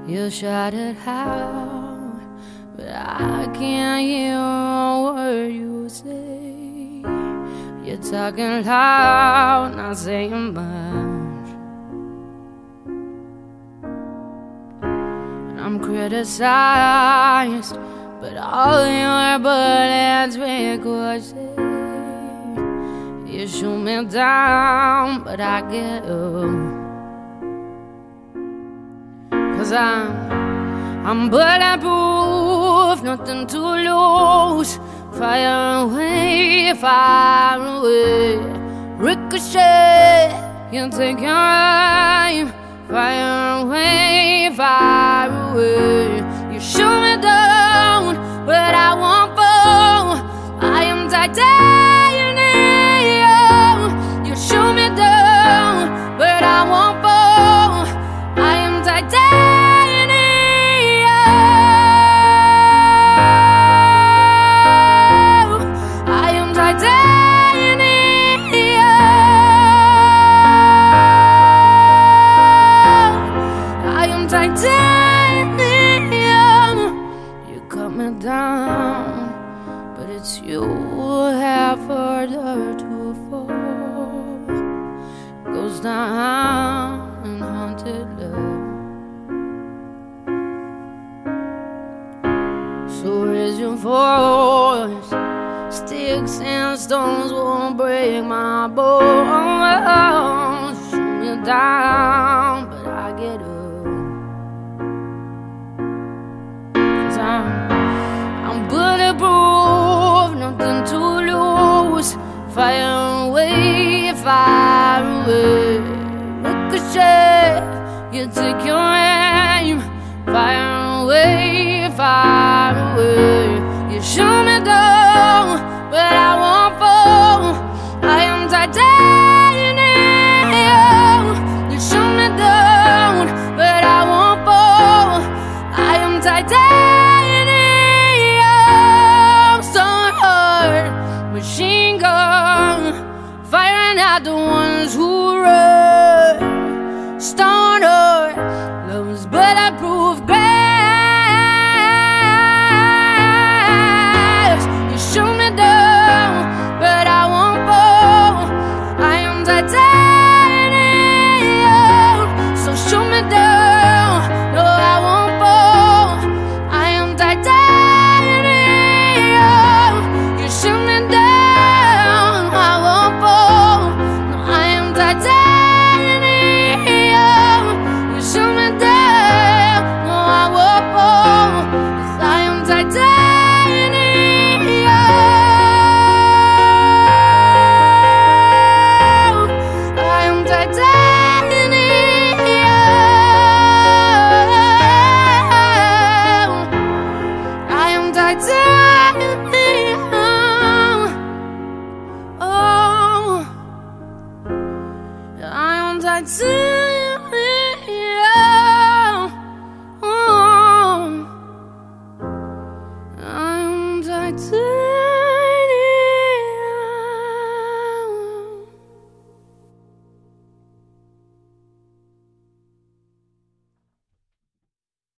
You shout it out, but I can't hear a word you say. You're talking loud, not saying much. And I'm criticized, but all your bullets ricochet. You shoot me down, but I get up. 'Cause I'm bulletproof, nothing to lose. Fire away, fire away. Ricochet, you take your aim. Fire away, fire away. You shoot me down, but I won't fall. I am titanium. You shoot me down, but I won't fall. I am titanium. You cut me down, but it's you who have further to fall. Goes down in haunted love. So raise your voice. Sticks and stones won't break my bones. Shoot me down, but I get up. I'm bulletproof, nothing to lose. Fire away, fire away. Ricochet, you take your aim. Fire away, fire away.